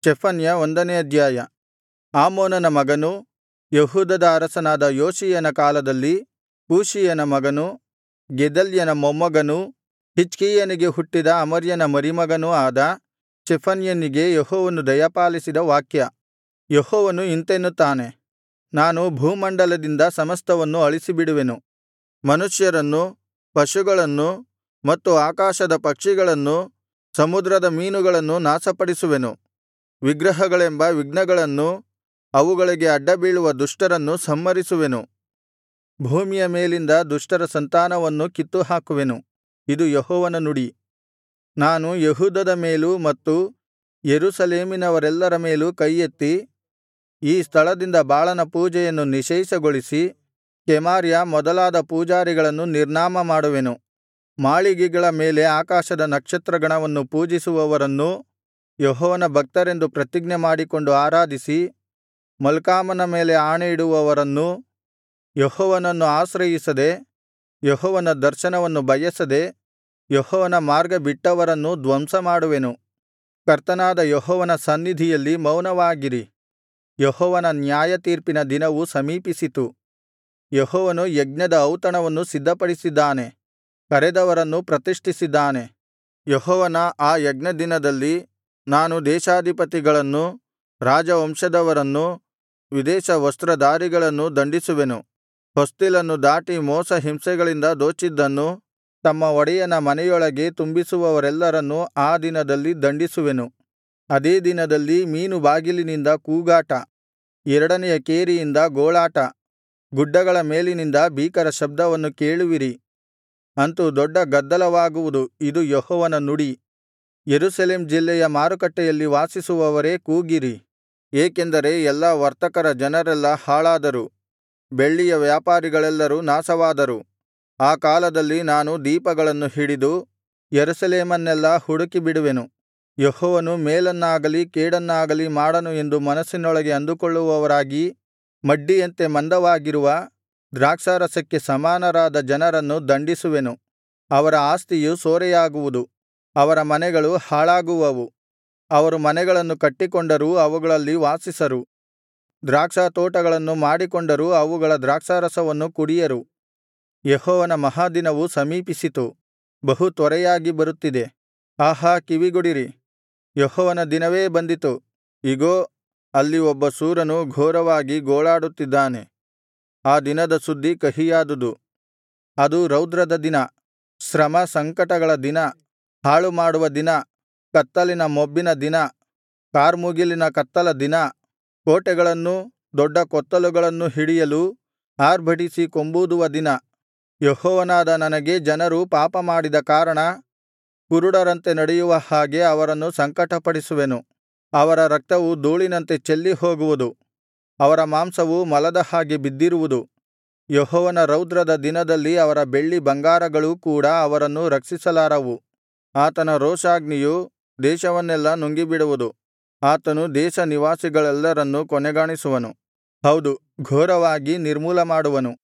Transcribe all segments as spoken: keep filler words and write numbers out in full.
ಚೆಫನ್ಯ ಒಂದನೇ ಅಧ್ಯಾಯ. ಆಮೋನನ ಮಗನೂ ಯೆಹೂದದ ಅರಸನಾದ ಯೋಷೀಯನ ಕಾಲದಲ್ಲಿ ಕೂಷಿಯನ ಮಗನೂ ಗೆದಲ್ಯನ ಮೊಮ್ಮಗನೂ ಹಿಜ್ಕೀಯನಿಗೆ ಹುಟ್ಟಿದ ಅಮರ್ಯನ ಮರಿಮಗನೂ ಆದ ಚೆಫನ್ಯನಿಗೆ ಯೆಹೋವನು ದಯಪಾಲಿಸಿದ ವಾಕ್ಯ. ಯೆಹೋವನು ಇಂತೆನ್ನುತ್ತಾನೆ, ನಾನು ಭೂಮಂಡಲದಿಂದ ಸಮಸ್ತವನ್ನು ಅಳಿಸಿಬಿಡುವೆನು, ಮನುಷ್ಯರನ್ನು, ಪಶುಗಳನ್ನು ಮತ್ತು ಆಕಾಶದ ಪಕ್ಷಿಗಳನ್ನು, ಸಮುದ್ರದ ಮೀನುಗಳನ್ನು ನಾಶಪಡಿಸುವೆನು. ವಿಗ್ರಹಗಳೆಂಬ ವಿಘ್ನಗಳನ್ನೂ ಅವುಗಳಿಗೆ ಅಡ್ಡಬೀಳುವ ದುಷ್ಟರನ್ನು ಸಂಹರಿಸುವೆನು. ಭೂಮಿಯ ಮೇಲಿಂದ ದುಷ್ಟರ ಸಂತಾನವನ್ನು ಕಿತ್ತುಹಾಕುವೆನು. ಇದು ಯೆಹೋವನ ನುಡಿ. ನಾನು ಯೆಹೂದದ ಮೇಲೂ ಮತ್ತು ಯೆರೂಸಲೇಮಿನವರೆಲ್ಲರ ಮೇಲೂ ಕೈಯೆತ್ತಿ ಈ ಸ್ಥಳದಿಂದ ಬಾಳನ ಪೂಜೆಯನ್ನು ನಿಶ್ಶೇಷಗೊಳಿಸಿ ಕೆಮಾರ್ಯ ಮೊದಲಾದ ಪೂಜಾರಿಗಳನ್ನು ನಿರ್ನಾಮ ಮಾಡುವೆನು. ಮಾಳಿಗೆಗಳ ಮೇಲೆ ಆಕಾಶದ ನಕ್ಷತ್ರಗಣವನ್ನು ಪೂಜಿಸುವವರನ್ನೂ ಯೆಹೋವನ ಭಕ್ತರೆಂದು ಪ್ರತಿಜ್ಞೆ ಮಾಡಿಕೊಂಡು ಆರಾಧಿಸಿ ಮಲ್ಕಾಮನ ಮೇಲೆ ಆಣೆಯಿಡುವವರನ್ನೂ, ಯೆಹೋವನನ್ನು ಆಶ್ರಯಿಸದೆ ಯೆಹೋವನ ದರ್ಶನವನ್ನು ಬಯಸದೆ ಯೆಹೋವನ ಮಾರ್ಗ ಬಿಟ್ಟವರನ್ನೂ ಧ್ವಂಸಮಾಡುವೆನು. ಕರ್ತನಾದ ಯೆಹೋವನ ಸನ್ನಿಧಿಯಲ್ಲಿ ಮೌನವಾಗಿರಿ. ಯೆಹೋವನ ನ್ಯಾಯತೀರ್ಪಿನ ದಿನವು ಸಮೀಪಿಸಿತು. ಯೆಹೋವನು ಯಜ್ಞದ ಔತಣವನ್ನು ಸಿದ್ಧಪಡಿಸಿದ್ದಾನೆ, ಕರೆದವರನ್ನು ಪ್ರತಿಷ್ಠಿಸಿದ್ದಾನೆ. ಯೆಹೋವನ ಆ ಯಜ್ಞದಿನದಲ್ಲಿ ನಾನು ದೇಶಾಧಿಪತಿಗಳನ್ನೂ ರಾಜವಂಶದವರನ್ನೂ ವಿದೇಶ ವಸ್ತ್ರಧಾರಿಗಳನ್ನೂ ದಂಡಿಸುವೆನು. ಹೊಸ್ತಿಲನ್ನು ದಾಟಿ ಮೋಸ ಹಿಂಸೆಗಳಿಂದ ದೋಚಿದ್ದನ್ನು ತಮ್ಮ ಒಡೆಯನ ಮನೆಯೊಳಗೆ ತುಂಬಿಸುವವರೆಲ್ಲರನ್ನೂ ಆ ದಿನದಲ್ಲಿ ದಂಡಿಸುವೆನು. ಅದೇ ದಿನದಲ್ಲಿ ಮೀನು ಬಾಗಿಲಿನಿಂದ ಕೂಗಾಟ, ಎರಡನೆಯ ಕೇರಿಯಿಂದ ಗೋಳಾಟ, ಗುಡ್ಡಗಳ ಮೇಲಿನಿಂದ ಭೀಕರ ಶಬ್ದವನ್ನು ಕೇಳುವಿರಿ. ಅಂತು ದೊಡ್ಡ ಗದ್ದಲವಾಗುವುದು. ಇದು ಯೆಹೋವನ ನುಡಿ. ಯೆರೂಸಲೇಮ್ ಜಿಲ್ಲೆಯ ಮಾರುಕಟ್ಟೆಯಲ್ಲಿ ವಾಸಿಸುವವರೇ ಕೂಗಿರಿ. ಏಕೆಂದರೆ ಎಲ್ಲಾ ವರ್ತಕರ ಜನರೆಲ್ಲಾ ಹಾಳಾದರು, ಬೆಳ್ಳಿಯ ವ್ಯಾಪಾರಿಗಳೆಲ್ಲರೂ ನಾಶವಾದರು. ಆ ಕಾಲದಲ್ಲಿ ನಾನು ದೀಪಗಳನ್ನು ಹಿಡಿದು ಯೆರೂಸಲೇಮನ್ನೆಲ್ಲಾ ಹುಡುಕಿಬಿಡುವೆನು. ಯೆಹೋವನು ಮೇಲನ್ನಾಗಲಿ ಕೇಡನ್ನಾಗಲಿ ಮಾಡನು ಎಂದು ಮನಸ್ಸಿನೊಳಗೆ ಅಂದುಕೊಳ್ಳುವವರಾಗಿ ಮಡ್ಡಿಯಂತೆ ಮಂದವಾಗಿರುವ ದ್ರಾಕ್ಷಾರಸಕ್ಕೆ ಸಮಾನರಾದ ಜನರನ್ನು ದಂಡಿಸುವೆನು. ಅವರ ಆಸ್ತಿಯು ಸೂರೆಯಾಗುವುದು, ಅವರ ಮನೆಗಳು ಹಾಳಾಗುವವು. ಅವರು ಮನೆಗಳನ್ನು ಕಟ್ಟಿಕೊಂಡರೂ ಅವುಗಳಲ್ಲಿ ವಾಸಿಸರು, ದ್ರಾಕ್ಷಾತೋಟಗಳನ್ನು ಮಾಡಿಕೊಂಡರೂ ಅವುಗಳ ದ್ರಾಕ್ಷಾರಸವನ್ನು ಕುಡಿಯರು. ಯೆಹೋವನ ಮಹಾದಿನವು ಸಮೀಪಿಸಿತು, ಬಹು ತ್ವರೆಯಾಗಿ ಬರುತ್ತಿದೆ. ಆಹಾ, ಕಿವಿಗೊಡಿರಿ, ಯೆಹೋವನ ದಿನವೇ ಬಂದಿತು. ಇಗೋ, ಅಲ್ಲಿ ಒಬ್ಬ ಶೂರನು ಘೋರವಾಗಿ ಗೋಳಾಡುತ್ತಿದ್ದಾನೆ. ಆ ದಿನದ ಸುದ್ದಿ ಕಹಿಯಾದುದು. ಅದು ರೌದ್ರದ ದಿನ, ಶ್ರಮ ಸಂಕಟಗಳ ದಿನ, ಹಾಳುಮಾಡುವ ದಿನ, ಕತ್ತಲಿನ ಮೊಬ್ಬಿನ ದಿನ, ಕಾರ್ಮುಗಿಲಿನ ಕತ್ತಲ ದಿನ. ಕೋಟೆಗಳನ್ನೂ ದೊಡ್ಡ ಕೊತ್ತಲುಗಳನ್ನೂ ಹಿಡಿಯಲು ಆರ್ಭಟಿಸಿ ಕೊಂಬೂದುವ ದಿನ. ಯೆಹೋವನಾದ ನನಗೆ ಜನರು ಪಾಪಮಾಡಿದ ಕಾರಣ ಕುರುಡರಂತೆ ನಡೆಯುವ ಹಾಗೆ ಅವರನ್ನು ಸಂಕಟಪಡಿಸುವೆನು. ಅವರ ರಕ್ತವು ಧೂಳಿನಂತೆ ಚೆಲ್ಲಿ ಹೋಗುವುದು, ಅವರ ಮಾಂಸವು ಮಲದ ಹಾಗೆ ಬಿದ್ದಿರುವುದು. ಯೆಹೋವನ ರೌದ್ರದ ದಿನದಲ್ಲಿ ಅವರ ಬೆಳ್ಳಿ ಬಂಗಾರಗಳೂ ಕೂಡ ಅವರನ್ನು ರಕ್ಷಿಸಲಾರವು. ಆತನ ರೋಷಾಗ್ನಿಯು ದೇಶವನ್ನೆಲ್ಲಾ ನುಂಗಿಬಿಡುವುದು. ಆತನು ದೇಶ ನಿವಾಸಿಗಳೆಲ್ಲರನ್ನೂ ಕೊನೆಗಾಣಿಸುವನು, ಹೌದು, ಘೋರವಾಗಿ ನಿರ್ಮೂಲಮಾಡುವನು.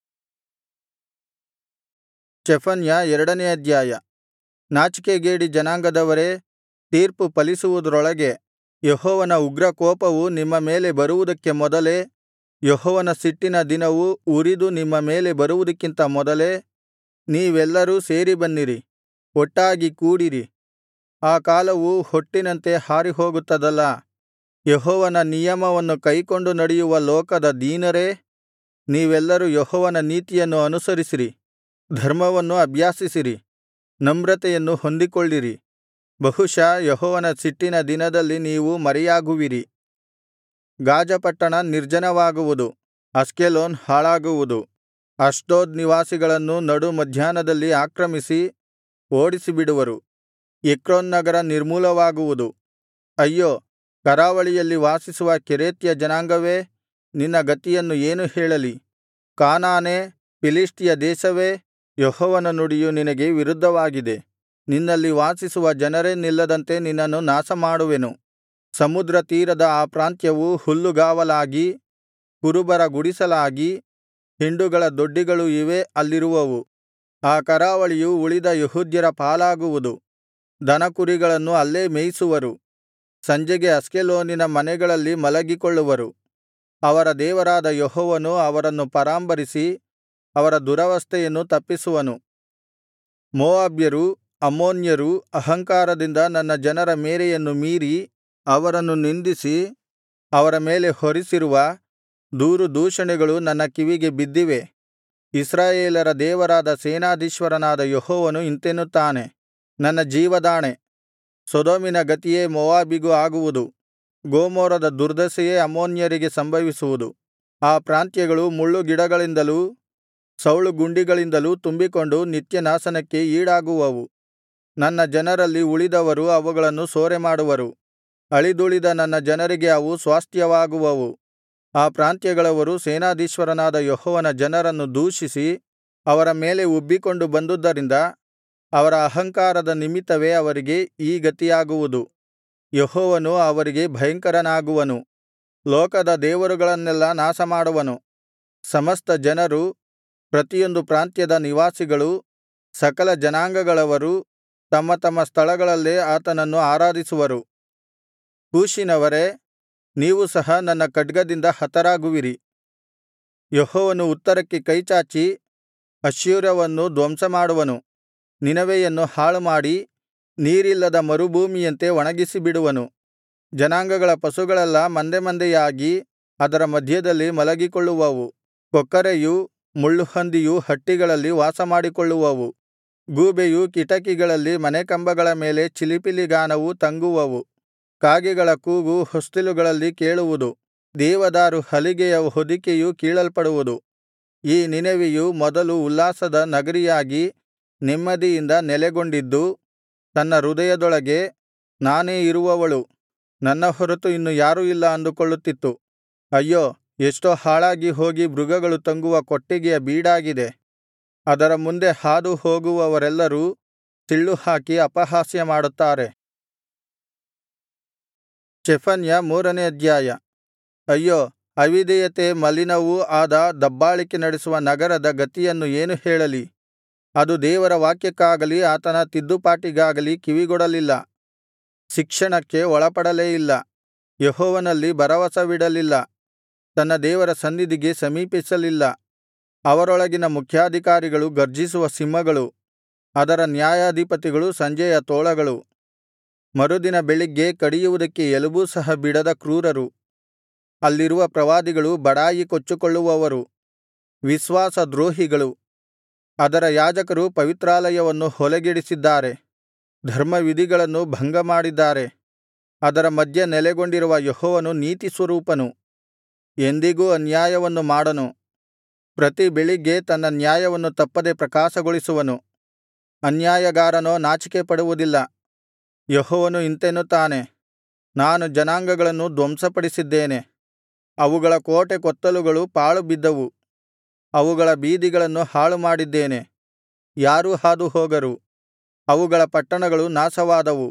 ಚೆಫನ್ಯ ಎರಡನೇ ಅಧ್ಯಾಯ. ನಾಚಿಕೆಗೇಡಿ ಜನಾಂಗದವರೇ, ತೀರ್ಪು ಫಲಿಸುವುದರೊಳಗೆ ಯೆಹೋವನ ಉಗ್ರಕೋಪವು ನಿಮ್ಮ ಮೇಲೆ ಬರುವುದಕ್ಕೆ ಮೊದಲೇ, ಯೆಹೋವನ ಸಿಟ್ಟಿನ ದಿನವು ಉರಿದು ನಿಮ್ಮ ಮೇಲೆ ಬರುವುದಕ್ಕಿಂತ ಮೊದಲೇ ನೀವೆಲ್ಲರೂ ಸೇರಿ ಬನ್ನಿರಿ, ಒಟ್ಟಾಗಿ ಕೂಡಿರಿ. ಆ ಕಾಲವು ಹೊಟ್ಟಿನಂತೆ ಹಾರಿಹೋಗುತ್ತದಲ್ಲಾ. ಯೆಹೋವನ ನಿಯಮವನ್ನು ಕೈಕೊಂಡು ನಡೆಯುವ ಲೋಕದ ದೀನರೇ, ನೀವೆಲ್ಲರೂ ಯೆಹೋವನ ನೀತಿಯನ್ನು ಅನುಸರಿಸಿರಿ, ಧರ್ಮವನ್ನು ಅಭ್ಯಾಸಿಸಿರಿ, ನಮ್ರತೆಯನ್ನು ಹೊಂದಿಕೊಳ್ಳಿರಿ. ಬಹುಶಃ ಯೆಹೋವನ ಸಿಟ್ಟಿನ ದಿನದಲ್ಲಿ ನೀವು ಮರೆಯಾಗುವಿರಿ. ಗಾಜ ಪಟ್ಟಣ ನಿರ್ಜನವಾಗುವುದು, ಅಷ್ಕೆಲೋನ್ ಹಾಳಾಗುವುದು. ಅಷ್ಡೋದ್ ನಿವಾಸಿಗಳನ್ನು ನಡು ಮಧ್ಯಾಹ್ನದಲ್ಲಿ ಆಕ್ರಮಿಸಿ ಓಡಿಸಿಬಿಡುವರು. ಎಕ್ರೋನ್ ನಗರ ನಿರ್ಮೂಲವಾಗುವುದು. ಅಯ್ಯೋ, ಕರಾವಳಿಯಲ್ಲಿ ವಾಸಿಸುವ ಕೆರೇತ್ಯ ಜನಾಂಗವೇ, ನಿನ್ನ ಗತಿಯನ್ನು ಏನು ಹೇಳಲಿ? ಕಾನಾನೇ, ಫಿಲಿಷ್ಟಿಯ ದೇಶವೇ, ಯೆಹೋವನ ನುಡಿಯು ನಿನಗೆ ವಿರುದ್ಧವಾಗಿದೆ. ನಿನ್ನಲ್ಲಿ ವಾಸಿಸುವ ಜನರೇ ನಿಲ್ಲದಂತೆ ನಿನ್ನನ್ನು ನಾಶಮಾಡುವೆನು. ಸಮುದ್ರ ತೀರದ ಆ ಪ್ರಾಂತ್ಯವು ಹುಲ್ಲುಗಾವಲಾಗಿ, ಕುರುಬರ ಗುಡಿಸಲಾಗಿ, ಹಿಂಡುಗಳ ದೊಡ್ಡಿಗಳು ಇವೇ ಅಲ್ಲಿರುವವು. ಆ ಕರಾವಳಿಯು ಉಳಿದ ಯೆಹೂದ್ಯರ ಪಾಲಾಗುವುದು. ದನಕುರಿಗಳನ್ನು ಅಲ್ಲೇ ಮೇಯಿಸುವರು. ಸಂಜೆಗೆ ಅಷ್ಕೆಲೋನಿನ ಮನೆಗಳಲ್ಲಿ ಮಲಗಿಕೊಳ್ಳುವರು. ಅವರ ದೇವರಾದ ಯೆಹೋವನು ಅವರನ್ನು ಪರಾಂಬರಿಸಿ ಅವರ ದುರವಸ್ಥೆಯನ್ನು ತಪ್ಪಿಸುವನು. ಮೋವಾಬ್ಯರೂ ಅಮ್ಮೋನ್ಯರೂ ಅಹಂಕಾರದಿಂದ ನನ್ನ ಜನರ ಮೇರೆಯನ್ನು ಮೀರಿ ಅವರನ್ನು ನಿಂದಿಸಿ ಅವರ ಮೇಲೆ ಹೊರಿಸಿರುವ ದೂರು ದೂಷಣೆಗಳು ನನ್ನ ಕಿವಿಗೆ ಬಿದ್ದಿವೆ. ಇಸ್ರಾಯೇಲರ ದೇವರಾದ ಸೇನಾಧೀಶ್ವರನಾದ ಯೆಹೋವನು ಇಂತೆನ್ನುತ್ತಾನೆ, ನನ್ನ ಜೀವದಾಣೆ, ಸೊದೋಮಿನ ಗತಿಯೇ ಮೋವಾಬಿಗೂ ಆಗುವುದು, ಗೊಮೋರದ ದುರ್ದಶೆಯೇ ಅಮ್ಮೋನ್ಯರಿಗೆ ಸಂಭವಿಸುವುದು. ಆ ಪ್ರಾಂತ್ಯಗಳು ಮುಳ್ಳುಗಿಡಗಳಿಂದಲೂ ಸೌಳುಗುಂಡಿಗಳಿಂದಲೂ ತುಂಬಿಕೊಂಡು ನಿತ್ಯನಾಶನಕ್ಕೆ ಈಡಾಗುವವು. ನನ್ನ ಜನರಲ್ಲಿ ಉಳಿದವರು ಅವುಗಳನ್ನು ಸೂರೆಮಾಡುವರು. ಅಳಿದುಳಿದ ನನ್ನ ಜನರಿಗೆ ಅವು ಸ್ವಾಸ್ತ್ಯವಾಗುವವು. ಆ ಪ್ರಾಂತ್ಯಗಳವರು ಸೇನಾಧೀಶ್ವರನಾದ ಯೆಹೋವನ ಜನರನ್ನು ದೂಷಿಸಿ ಅವರ ಮೇಲೆ ಉಬ್ಬಿಕೊಂಡು ಬಂದುದರಿಂದ ಅವರ ಅಹಂಕಾರದ ನಿಮಿತ್ತವೇ ಅವರಿಗೆ ಈ ಗತಿಯಾಗುವುದು. ಯೆಹೋವನು ಅವರಿಗೆ ಭಯಂಕರನಾಗುವನು, ಲೋಕದ ದೇವರುಗಳನ್ನೆಲ್ಲಾ ನಾಶಮಾಡುವನು. ಸಮಸ್ತ ಜನರು, ಪ್ರತಿಯೊಂದು ಪ್ರಾಂತ್ಯದ ನಿವಾಸಿಗಳು, ಸಕಲ ಜನಾಂಗಗಳವರು ತಮ್ಮ ತಮ್ಮ ಸ್ಥಳಗಳಲ್ಲೇ ಆತನನ್ನು ಆರಾಧಿಸುವರು. ಕೂಷಿನವರೇ, ನೀವು ಸಹ ನನ್ನ ಖಡ್ಗದಿಂದ ಹತರಾಗುವಿರಿ. ಯೆಹೋವನು ಉತ್ತರಕ್ಕೆ ಕೈಚಾಚಿ ಅಶ್ಶೂರವನ್ನು ಧ್ವಂಸಮಾಡುವನು. ನಿನವೆಯನ್ನು ಹಾಳುಮಾಡಿ ನೀರಿಲ್ಲದ ಮರುಭೂಮಿಯಂತೆ ಒಣಗಿಸಿಬಿಡುವನು. ಜನಾಂಗಗಳ ಪಶುಗಳೆಲ್ಲಾ ಮಂದೆ ಮಂದೆಯಾಗಿ ಅದರ ಮಧ್ಯದಲ್ಲಿ ಮಲಗಿಕೊಳ್ಳುವವು. ಕೊಕ್ಕರೆಯೂ ಮುಳ್ಳುಹಂದಿಯೂ ಹಟ್ಟಿಗಳಲ್ಲಿ ವಾಸಮಾಡಿಕೊಳ್ಳುವವು. ಗೂಬೆಯೂ ಕಿಟಕಿಗಳಲ್ಲಿ ಮನೆಕಂಬಗಳ ಮೇಲೆ ಚಿಲಿಪಿಲಿಗಾನವು ತಂಗುವವು. ಕಾಗೆಗಳ ಕೂಗು ಹೊಸ್ತಿಲುಗಳಲ್ಲಿ ಕೇಳುವುದು. ದೇವದಾರು ಹಲಿಗೆಯ ಹೊದಿಕೆಯು ಕೀಳಲ್ಪಡುವುದು. ಈ ನಿನೆವೆಯು ಮೊದಲು ಉಲ್ಲಾಸದ ನಗರಿಯಾಗಿ ನೆಮ್ಮದಿಯಿಂದ ನೆಲೆಗೊಂಡಿದ್ದು, ತನ್ನ ಹೃದಯದೊಳಗೆ ನಾನೇ ಇರುವವಳು, ನನ್ನ ಹೊರತು ಇನ್ನು ಯಾರೂ ಇಲ್ಲ ಅಂದುಕೊಳ್ಳುತ್ತಿತ್ತು. ಅಯ್ಯೋ, ಎಷ್ಟೋ ಹಾಳಾಗಿ ಹೋಗಿ ಮೃಗಗಳು ತಂಗುವ ಕೊಟ್ಟಿಗೆಯ ಬೀಡಾಗಿದೆ. ಅದರ ಮುಂದೆ ಹಾದು ಹೋಗುವವರೆಲ್ಲರೂ ಸಿಳ್ಳುಹಾಕಿ ಅಪಹಾಸ್ಯ ಮಾಡುತ್ತಾರೆ. ಚೆಫನ್ಯ ಮೂರನೇ ಅಧ್ಯಾಯ. ಅಯ್ಯೋ, ಅವಿಧೇಯತೆ ಮಲಿನವೂ ಆದ ದಬ್ಬಾಳಿಕೆ ನಡೆಸುವ ನಗರದ ಗತಿಯನ್ನು ಏನು ಹೇಳಲಿ. ಅದು ದೇವರ ವಾಕ್ಯಕ್ಕಾಗಲಿ ಆತನ ತಿದ್ದುಪಾಟಿಗಾಗಲಿ ಕಿವಿಗೊಡಲಿಲ್ಲ. ಶಿಕ್ಷಣಕ್ಕೆ ಒಳಪಡಲೇ ಇಲ್ಲ. ಯೆಹೋವನಲ್ಲಿ ಭರವಸವಿಡಲಿಲ್ಲ. ತನ್ನ ದೇವರ ಸನ್ನಿಧಿಗೆ ಸಮೀಪಿಸಲಿಲ್ಲ. ಅವರೊಳಗಿನ ಮುಖ್ಯಾಧಿಕಾರಿಗಳು ಗರ್ಜಿಸುವ ಸಿಂಹಗಳು, ಅದರ ನ್ಯಾಯಾಧಿಪತಿಗಳು ಸಂಜೆಯ ತೋಳಗಳು. ಮರುದಿನ ಬೆಳಿಗ್ಗೆ ಕಡಿಯುವುದಕ್ಕೆ ಎಲುಬೂ ಸಹ ಬಿಡದ ಕ್ರೂರರು. ಅಲ್ಲಿರುವ ಪ್ರವಾದಿಗಳು ಬಡಾಯಿ ಕೊಚ್ಚಿಕೊಳ್ಳುವವರು, ವಿಶ್ವಾಸದ್ರೋಹಿಗಳು. ಅದರ ಯಾಜಕರು ಪವಿತ್ರಾಲಯವನ್ನು ಹೊಲೆಗೆಡಿಸಿದ್ದಾರೆ, ಧರ್ಮವಿಧಿಗಳನ್ನು ಭಂಗಮಾಡಿದ್ದಾರೆ. ಅದರ ಮಧ್ಯೆ ನೆಲೆಗೊಂಡಿರುವ ಯೆಹೋವನು ನೀತಿಸ್ವರೂಪನು, ಎಂದಿಗೂ ಅನ್ಯಾಯವನ್ನು ಮಾಡನು. ಪ್ರತಿ ಬೆಳಿಗ್ಗೆ ತನ್ನ ನ್ಯಾಯವನ್ನು ತಪ್ಪದೆ ಪ್ರಕಾಶಗೊಳಿಸುವನು. ಅನ್ಯಾಯಗಾರನೋ ನಾಚಿಕೆಪಡುವುದಿಲ್ಲ. ಯೆಹೋವನು ಇಂತೆನ್ನುತ್ತಾನೆ, ನಾನು ಜನಾಂಗಗಳನ್ನು ಧ್ವಂಸಪಡಿಸಿದ್ದೇನೆ. ಅವುಗಳ ಕೋಟೆ ಕೊತ್ತಲುಗಳು ಪಾಳು ಬಿದ್ದವು. ಅವುಗಳ ಬೀದಿಗಳನ್ನು ಹಾಳುಮಾಡಿದ್ದೇನೆ, ಯಾರೂ ಹಾದು ಹೋಗರು. ಅವುಗಳ ಪಟ್ಟಣಗಳು ನಾಶವಾದವು,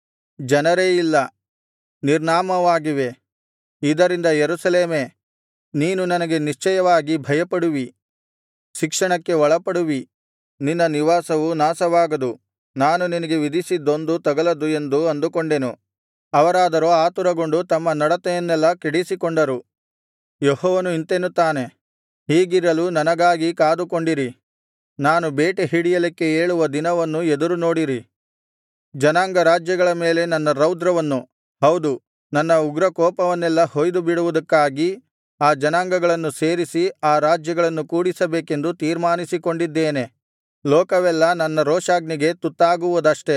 ಜನರೇ ಇಲ್ಲ, ನಿರ್ನಾಮವಾಗಿವೆ. ಇದರಿಂದ ಯೆರೂಸಲೇಮೇ, ನೀನು ನನಗೆ ನಿಶ್ಚಯವಾಗಿ ಭಯಪಡುವಿ, ಶಿಕ್ಷಣಕ್ಕೆ ಒಳಪಡುವಿ. ನಿನ್ನ ನಿವಾಸವು ನಾಶವಾಗದು. ನಾನು ನಿನಗೆ ವಿಧಿಸಿದ್ದೊಂದೂ ತಗಲದು ಎಂದು ಅಂದುಕೊಂಡೆನು. ಅವರಾದರೋ ಆತುರಗೊಂಡು ತಮ್ಮ ನಡತೆಯನ್ನೆಲ್ಲಾ ಕೆಡಿಸಿಕೊಂಡರು. ಯೆಹೋವನು ಇಂತೆನ್ನುತ್ತಾನೆ, ಹೀಗಿರಲು ನನಗಾಗಿ ಕಾದುಕೊಂಡಿರಿ. ನಾನು ಬೇಟೆ ಹಿಡಿಯಲಿಕ್ಕೆ ಏಳುವ ದಿನವನ್ನು ಎದುರುನೋಡಿರಿ. ಜನಾಂಗ ರಾಜ್ಯಗಳ ಮೇಲೆ ನನ್ನ ರೌದ್ರವನ್ನು, ಹೌದು, ನನ್ನ ಉಗ್ರಕೋಪವನ್ನೆಲ್ಲಾ ಹೊಯ್ದು ಬಿಡುವುದಕ್ಕಾಗಿ ಆ ಜನಾಂಗಗಳನ್ನು ಸೇರಿಸಿ ಆ ರಾಜ್ಯಗಳನ್ನು ಕೂಡಿಸಬೇಕೆಂದು ತೀರ್ಮಾನಿಸಿಕೊಂಡಿದ್ದೇನೆ. ಲೋಕವೆಲ್ಲಾ ನನ್ನ ರೋಷಾಗ್ನಿಗೆ ತುತ್ತಾಗುವುದಷ್ಟೆ.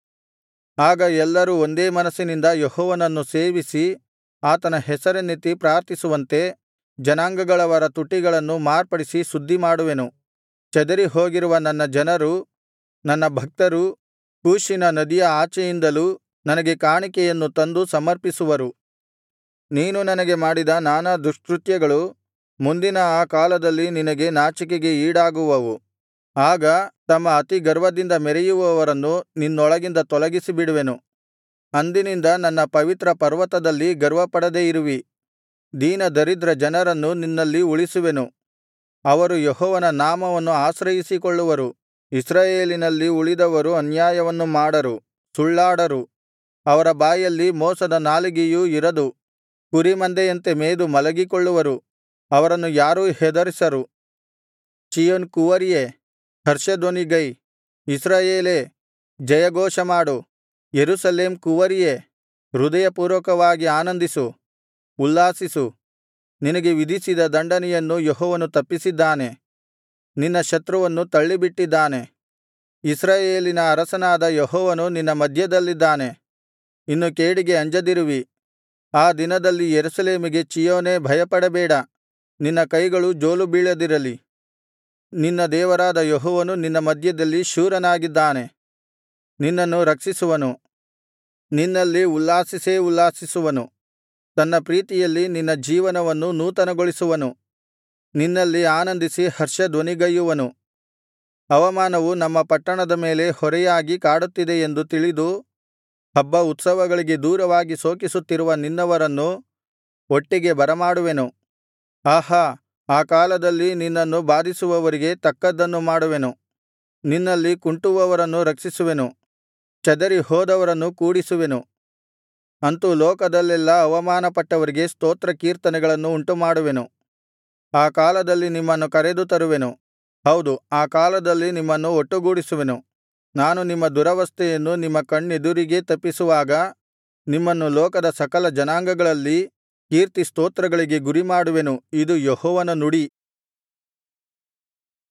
ಆಗ ಎಲ್ಲರೂ ಒಂದೇ ಮನಸ್ಸಿನಿಂದ ಯೆಹೋವನನ್ನು ಸೇವಿಸಿ ಆತನ ಹೆಸರನ್ನೆತ್ತಿ ಪ್ರಾರ್ಥಿಸುವಂತೆ ಜನಾಂಗಗಳವರ ತುಟಿಗಳನ್ನು ಮಾರ್ಪಡಿಸಿ ಶುದ್ಧಿಮಾಡುವೆನು. ಚದರಿ ಹೋಗಿರುವ ನನ್ನ ಜನರು, ನನ್ನ ಭಕ್ತರು ಕೂಷಿನ ನದಿಯ ಆಚೆಯಿಂದಲೂ ನನಗೆ ಕಾಣಿಕೆಯನ್ನು ತಂದು ಸಮರ್ಪಿಸುವರು. ನೀನು ನನಗೆ ಮಾಡಿದ ನಾನಾ ದುಷ್ಕೃತ್ಯಗಳು ಮುಂದಿನ ಆ ಕಾಲದಲ್ಲಿ ನಿನಗೆ ನಾಚಿಕೆಗೆ ಈಡಾಗುವವು. ಆಗ ತಮ್ಮ ಅತಿಗರ್ವದಿಂದ ಮೆರೆಯುವವರನ್ನು ನಿನ್ನೊಳಗಿಂದ ತೊಲಗಿಸಿಬಿಡುವೆನು. ಅಂದಿನಿಂದ ನನ್ನ ಪವಿತ್ರ ಪರ್ವತದಲ್ಲಿ ಗರ್ವಪಡದೆ ಇರುವಿ. ದೀನ ದರಿದ್ರ ಜನರನ್ನು ನಿನ್ನಲ್ಲಿ ಉಳಿಸುವೆನು. ಅವರು ಯೆಹೋವನ ನಾಮವನ್ನು ಆಶ್ರಯಿಸಿಕೊಳ್ಳುವರು. ಇಸ್ರಾಯೇಲಿನಲ್ಲಿ ಉಳಿದವರು ಅನ್ಯಾಯವನ್ನು ಮಾಡರು, ಸುಳ್ಳಾಡರು. ಅವರ ಬಾಯಲ್ಲಿ ಮೋಸದ ನಾಲಿಗೆಯೂ ಇರದು. ಕುರಿಮಂದೆಯಂತೆ ಮೇದು ಮಲಗಿಕೊಳ್ಳುವರು, ಅವರನ್ನು ಯಾರೂ ಹೆದರಿಸರು. ಚೀಯೋನ್ ಕುವರಿಯೇ, ಹರ್ಷಧ್ವನಿಗೈ. ಇಸ್ರಾಯೇಲೇ, ಜಯಘೋಷಮಾಡು. ಯೆರೂಸಲೇಮ್ ಕುವರಿಯೇ, ಹೃದಯಪೂರ್ವಕವಾಗಿ ಆನಂದಿಸು, ಉಲ್ಲಾಸಿಸು. ನಿನಗೆ ವಿಧಿಸಿದ ದಂಡನೆಯನ್ನು ಯೆಹೋವನು ತಪ್ಪಿಸಿದ್ದಾನೆ, ನಿನ್ನ ಶತ್ರುವನ್ನು ತಳ್ಳಿಬಿಟ್ಟಿದ್ದಾನೆ. ಇಸ್ರಾಯೇಲಿನ ಅರಸನಾದ ಯೆಹೋವನು ನಿನ್ನ ಮಧ್ಯದಲ್ಲಿದ್ದಾನೆ. ಇನ್ನು ಕೇಡಿಗೆ ಅಂಜದಿರುವಿ. ಆ ದಿನದಲ್ಲಿ ಯೆರೂಸಲೇಮಿಗೆ, ಚೀಯೋನೇ, ಭಯಪಡಬೇಡ, ನಿನ್ನ ಕೈಗಳು ಜೋಲು ಬೀಳದಿರಲಿ. ನಿನ್ನ ದೇವರಾದ ಯೆಹೋವನು ನಿನ್ನ ಮಧ್ಯದಲ್ಲಿ ಶೂರನಾಗಿದ್ದಾನೆ, ನಿನ್ನನ್ನು ರಕ್ಷಿಸುವನು, ನಿನ್ನಲ್ಲಿ ಉಲ್ಲಾಸಿಸೇ ಉಲ್ಲಾಸಿಸುವನು. ತನ್ನ ಪ್ರೀತಿಯಲ್ಲಿ ನಿನ್ನ ಜೀವನವನ್ನು ನೂತನಗೊಳಿಸುವನು, ನಿನ್ನಲ್ಲಿ ಆನಂದಿಸಿ ಹರ್ಷಧ್ವನಿಗೈಯುವನು. ಅವಮಾನವು ನಮ್ಮ ಪಟ್ಟಣದ ಮೇಲೆ ಹೊರೆಯಾಗಿ ಕಾಡುತ್ತಿದೆ ಎಂದು ತಿಳಿದು ಹಬ್ಬ ಉತ್ಸವಗಳಿಗೆ ದೂರವಾಗಿ ಶೋಕಿಸುತ್ತಿರುವ ನಿನ್ನವರನ್ನು ಒಟ್ಟಿಗೆ ಬರಮಾಡುವೆನು. ಆಹಾ, ಆ ಕಾಲದಲ್ಲಿ ನಿನ್ನನ್ನು ಬಾಧಿಸುವವರಿಗೆ ತಕ್ಕದ್ದನ್ನು ಮಾಡುವೆನು. ನಿನ್ನಲ್ಲಿ ಕುಂಟುವವರನ್ನು ರಕ್ಷಿಸುವೆನು, ಚದರಿ ಹೋದವರನ್ನು ಕೂಡಿಸುವೆನು. ಅಂತೂ ಲೋಕದಲ್ಲೆಲ್ಲಾ ಅವಮಾನಪಟ್ಟವರಿಗೆ ಸ್ತೋತ್ರ ಕೀರ್ತನೆಗಳನ್ನು ಉಂಟುಮಾಡುವೆನು. ಆ ಕಾಲದಲ್ಲಿ ನಿಮ್ಮನ್ನು ಕರೆದು ತರುವೆನು, ಹೌದು, ಆ ಕಾಲದಲ್ಲಿ ನಿಮ್ಮನ್ನು ಒಟ್ಟುಗೂಡಿಸುವೆನು. ನಾನು ನಿಮ್ಮ ದುರವಸ್ಥೆಯನ್ನು ನಿಮ್ಮ ಕಣ್ಣೆದುರಿಗೇ ತಪ್ಪಿಸುವಾಗ ನಿಮ್ಮನ್ನು ಲೋಕದ ಸಕಲ ಜನಾಂಗಗಳಲ್ಲಿ ಕೀರ್ತಿ ಸ್ತೋತ್ರಗಳಿಗೆ ಗುರಿಮಾಡುವೆನು. ಇದು ಯೆಹೋವನ ನುಡಿ.